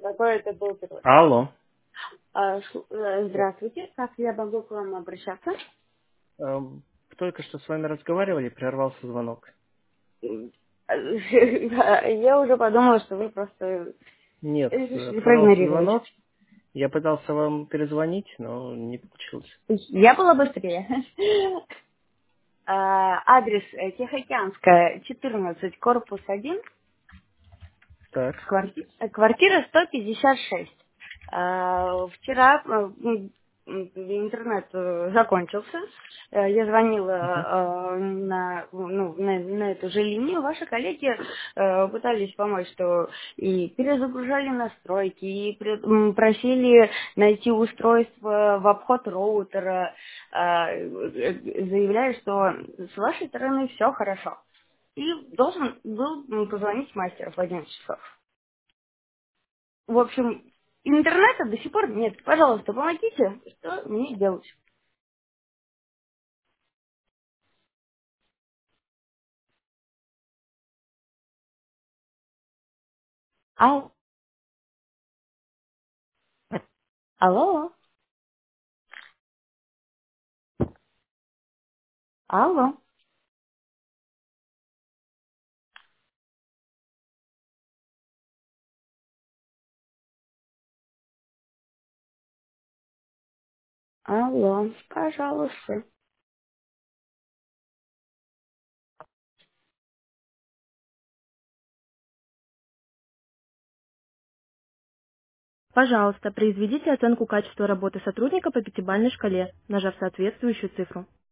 Какой это был перевод? Алло. Здравствуйте, как я могу к вам обращаться? Только что с вами разговаривали, прервался звонок. Я уже подумала, что вы просто Нет, решили прервался проигнорировать. звонок. Я пытался вам перезвонить, но не получилось. Я была быстрее. Адрес Тихоокеанская, 14, корпус 1, Так. квартира 156. Вчера интернет закончился. Я звонила Мгм. на эту же линию. Ваши коллеги пытались помочь, что и перезагружали настройки, и просили найти устройство в обход роутера, заявляя, что с вашей стороны все хорошо. И должен был позвонить мастер в 11 часов. В общем, интернета до сих пор нет. Пожалуйста, помогите, что мне делать. Алло, алло, алло, алло, пожалуйста. Пожалуйста, произведите оценку качества работы сотрудника по пятибалльной шкале, нажав соответствующую цифру.